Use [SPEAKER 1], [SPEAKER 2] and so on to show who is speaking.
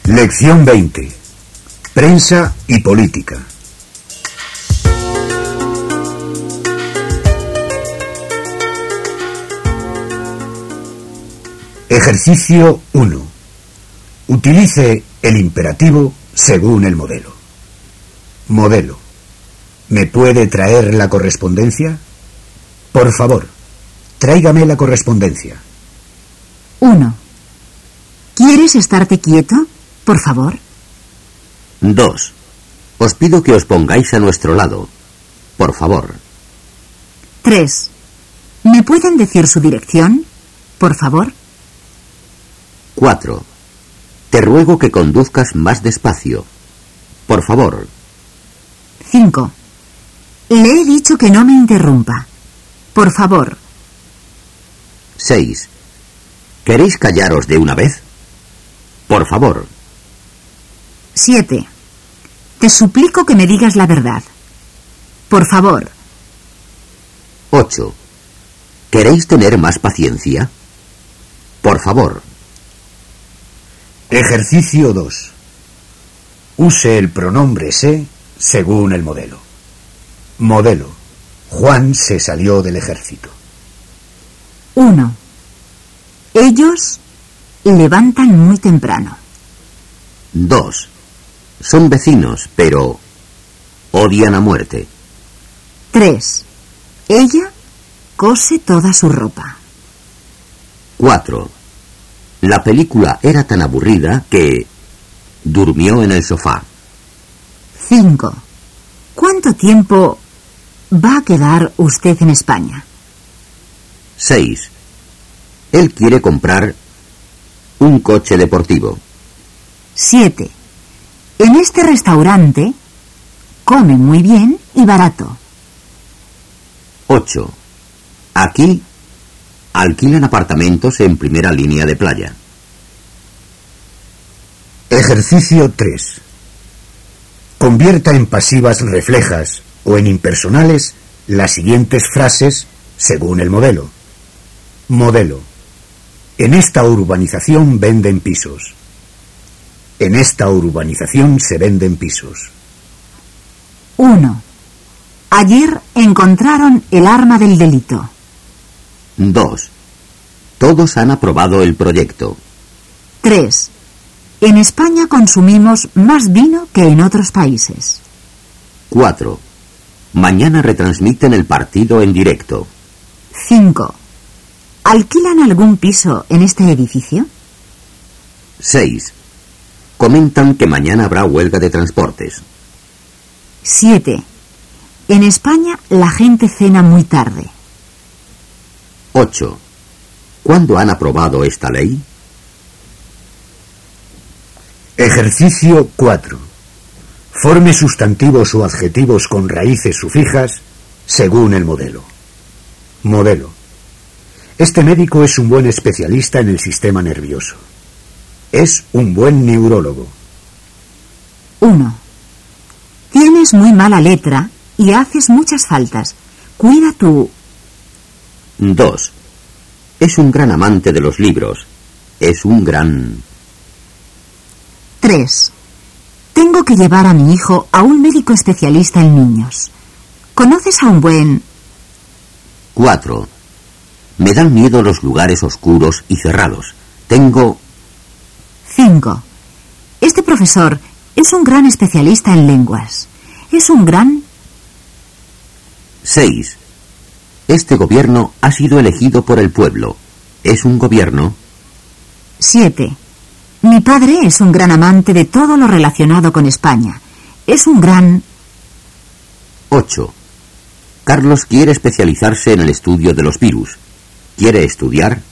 [SPEAKER 1] Lección 20. Prensa y política. Ejercicio 1. Utilice el imperativo según el modelo. Modelo. ¿Me puede traer la correspondencia? Por favor, tráigame la correspondencia.
[SPEAKER 2] 1. ¿Quieres estarte quieto, por favor?
[SPEAKER 3] 2. Os pido que os pongáis a nuestro lado. Por favor.
[SPEAKER 2] 3. ¿Me pueden decir su dirección, por favor?
[SPEAKER 3] 4. Te ruego que conduzcas más despacio. Por favor.
[SPEAKER 2] 5. Le he dicho que no me interrumpa. Por favor.
[SPEAKER 3] 6. ¿Queréis callaros de una vez? Por favor.
[SPEAKER 2] 7. Te suplico que me digas la verdad. Por favor.
[SPEAKER 3] 8. ¿Queréis tener más paciencia? Por favor.
[SPEAKER 1] Ejercicio 2. Use el pronombre se según el modelo. Modelo. Juan se salió del ejército.
[SPEAKER 2] 1. Ellos levantan muy temprano.
[SPEAKER 3] 2. Son vecinos, pero odian a muerte.
[SPEAKER 2] 3. Ella cose toda su ropa.
[SPEAKER 3] 4. La película era tan aburrida que durmió en el sofá.
[SPEAKER 2] 5. ¿Cuánto tiempo va a quedar usted en España?
[SPEAKER 3] 6. Él quiere comprar un coche deportivo.
[SPEAKER 2] 7. En este restaurante come muy bien y barato.
[SPEAKER 3] 8. Aquí alquilan apartamentos en primera línea de playa.
[SPEAKER 1] Ejercicio 3. Convierta en pasivas reflejas o en impersonales las siguientes frases según el modelo. Modelo. En esta urbanización venden pisos. En esta urbanización se venden pisos.
[SPEAKER 2] 1. Ayer encontraron el arma del delito.
[SPEAKER 3] 2. Todos han aprobado el proyecto.
[SPEAKER 2] 3. En España consumimos más vino que en otros países.
[SPEAKER 3] 4. Mañana retransmiten el partido en directo.
[SPEAKER 2] 5. ¿Alquilan algún piso en este edificio?
[SPEAKER 3] 6. Comentan que mañana habrá huelga de transportes.
[SPEAKER 2] 7. En España la gente cena muy tarde.
[SPEAKER 3] 8. ¿Cuándo han aprobado esta ley?
[SPEAKER 1] Ejercicio 4. Forme sustantivos o adjetivos con raíces sufijas según el modelo. Modelo. Este médico es un buen especialista en el sistema nervioso. Es un buen neurólogo.
[SPEAKER 2] 1. Tienes muy mala letra y haces muchas faltas. Cuida tu...
[SPEAKER 3] 2. Es un gran amante de los libros. Es un gran...
[SPEAKER 2] 3. Tengo que llevar a mi hijo a un médico especialista en niños. ¿Conoces a un buen...?
[SPEAKER 3] 4. Me dan miedo los lugares oscuros y cerrados. Tengo...
[SPEAKER 2] 5. Este profesor es un gran especialista en lenguas. Es un gran...
[SPEAKER 3] 6. Este gobierno ha sido elegido por el pueblo. Es un gobierno...
[SPEAKER 2] 7. Mi padre es un gran amante de todo lo relacionado con España. Es un gran...
[SPEAKER 3] 8. Carlos quiere especializarse en el estudio de los virus. ¿Quiere estudiar?